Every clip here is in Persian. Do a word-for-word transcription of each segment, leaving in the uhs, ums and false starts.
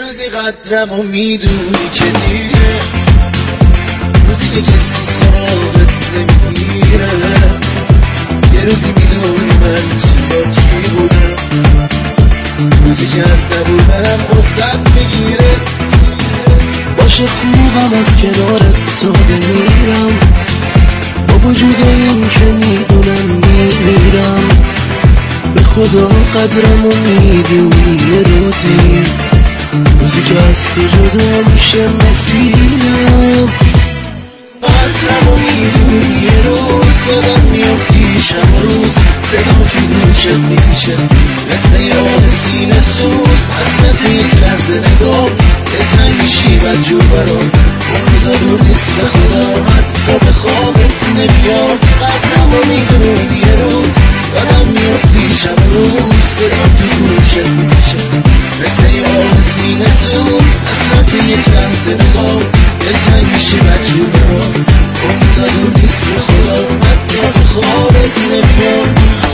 روزی قدرم و میدونی که دیره، روزی که کسی سراغت نمیگیره، یه روزی میدونی من چی با کی بودم، روزی که از نبود برم قصد میگیره. باشه خوبم از کنارت ساده میرم، با وجود این که میدونم میمیرم، به خدا قدرم و میدونی یه روزی، روزی که از تو جدا میشه مسیرم. قدرم و میدونی یه روز یادم میافتی شب و روز، صدا که گوشت میپیشه مثل یاد سینه سوز، حسرت یک لحظه نگاه یه تنگ میشی بدجور برام، اون روزا دور نیست به خدا حتی به خوابت نمیام. قدرم و میدونی یه روز یادم میافتی شب و روز، صدا که گوشت میپیشه مثل یاد سینه سوز، حسرت یک لحظه نگاه یه تنگ میشی بدجور برام، اون روزا دور نیست به خدا حتی به خوابت نمیام.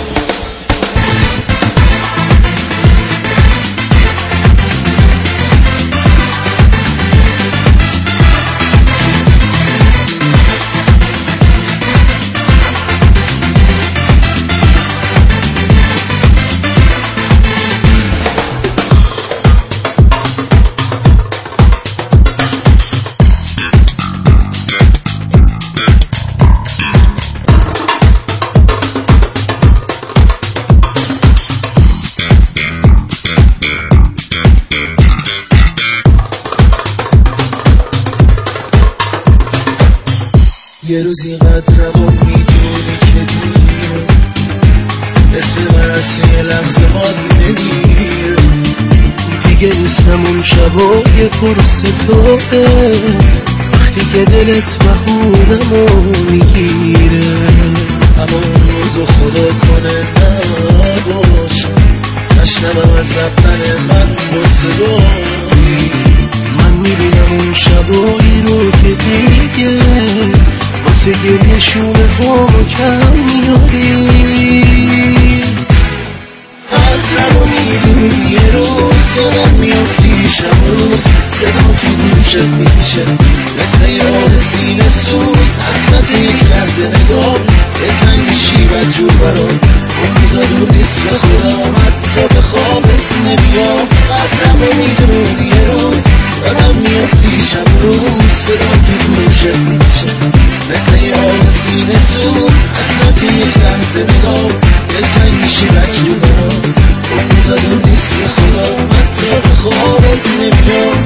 یه روزی قدرم و میدونی که دیره، اسم من از توی لحظه ها نمیره، دیگه نیستم اون شبای پرس توه، وقتی که دلت بهونم و میگیره، اما اون روزو خدا کنه نباشه، نشنوم از رفتن من با صدایی، من میبینم اون شبایی رو که دیگه واسه گریه شونه همو کم میاری. قدرم و میدونی یه روز یادم میافتی شب و روز، صدا که گوشت میکشه مثل یاد سینه سوز، حسرت یک لحظه نگاه یه تنگ میشی بدجور برام، اون روزا دور نیست به خدا حتی به خوابت نمیام. قدرم و میدونی یه روز یادم میافتی شب و روز، صدا که گوشت میکشه مثل یاد سینه سوز، حسرت یک لحظه نگاه یه تنگ میشی بدجور برام، اون روزا دور نیست به خدا حتی به خوابت نمیام.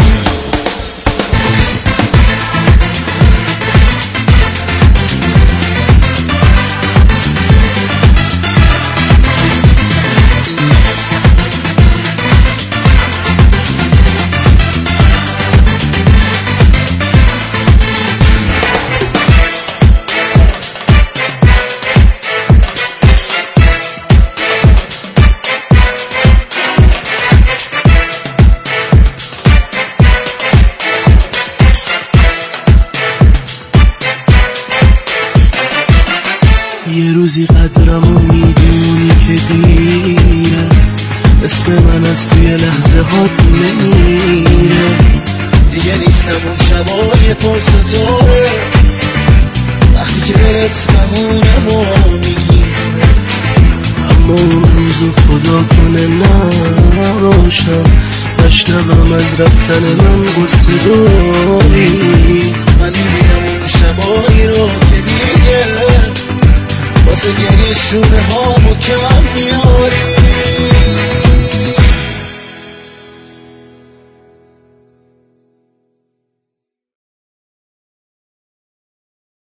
یه روزی قدرم و میدونی که دیره، اسم من از توی لحظه هات نمیره، دیگه نیستم اون شبای پرس توره، وقتی که دلت بمونم و میگیره، اما اون روزو خدا کنه نباشم، نشنوم از رفتن من قصه داری، من میبینم اون شبایی رو که دیگه واسه گریه شونه ها مکم